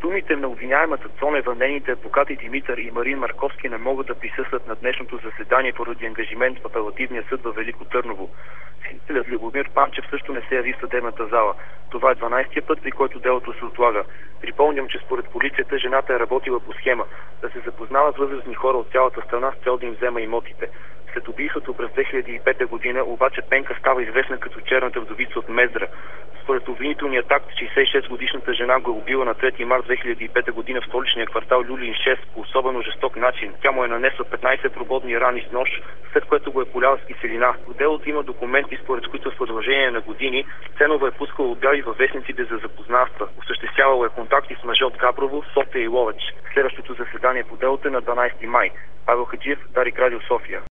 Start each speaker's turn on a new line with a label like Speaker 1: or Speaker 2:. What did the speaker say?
Speaker 1: думите на обвиняемата Цонева, нейните адвокати Димитър и Марин Марковски не могат да присъстват на днешното заседание поради ангажимент в апелативния съд във Велико Търново. Свидетелят Любомир Панчев също не се яви в съдебната зала. Това е 12-тия път, при който делото се отлага. Припомням, че според полицията жената е работила по схема да се запознава с възрастни хора от цялата страна с цел да им взема имотите. След убийството през 2005 година обаче Пенка става известна като черната вдовица от Мездра. Според обвинителният акт, 66-годишната жена го е убила на 3 март 2005 година в столичния квартал Люлин 6 по особено жесток начин. Тя му е нанесла 15 прободни рани с нож, след което го е поляла с киселина. В делото има документи, според които в продължение на години Ценова е пускала обяви във вестниците за запознанства. Осъществявала е контакти с мъже от Габрово, София и Ловеч. Следващото заседание по делото е на 12 май. Павел Хаджиев, Дарик Радио, София.